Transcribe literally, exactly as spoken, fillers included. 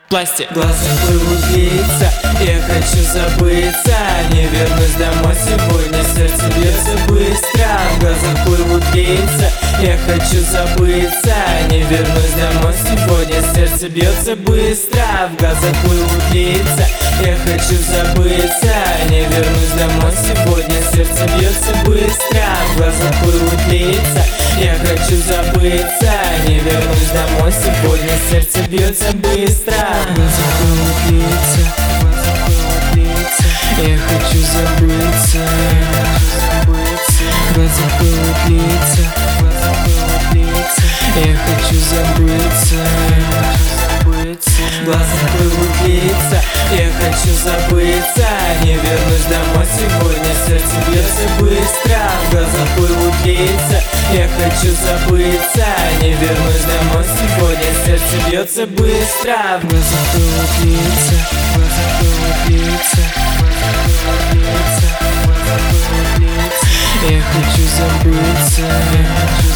Пластик. Глаза плывут лица, я хочу забыться. Не вернусь домой сегодня, сердце бьется быстро. В глазах плывут лица, я хочу забыться. Не вернусь домой сегодня, сердце бьется быстро. В глазах плывут лица, я хочу забыться. Не вернусь домой сегодня, сердце бьется быстро. В глазах плывут лица, я хочу забыться. Не вернусь домой сегодня, сердце бьется быстро. В глазах плывут лица, я хочу забыться. В глазах плывут лица, я хочу забыться. В глазах плывут лица, я хочу забыться. Не вернусь домой сегодня, сердце бьется быстро. В глазах плывут лица, я хочу забыться. Не вернусь домой сегодня, сердце бьется быстро. В глазах плывут лица, в глазах плывут лица, я хочу забыться.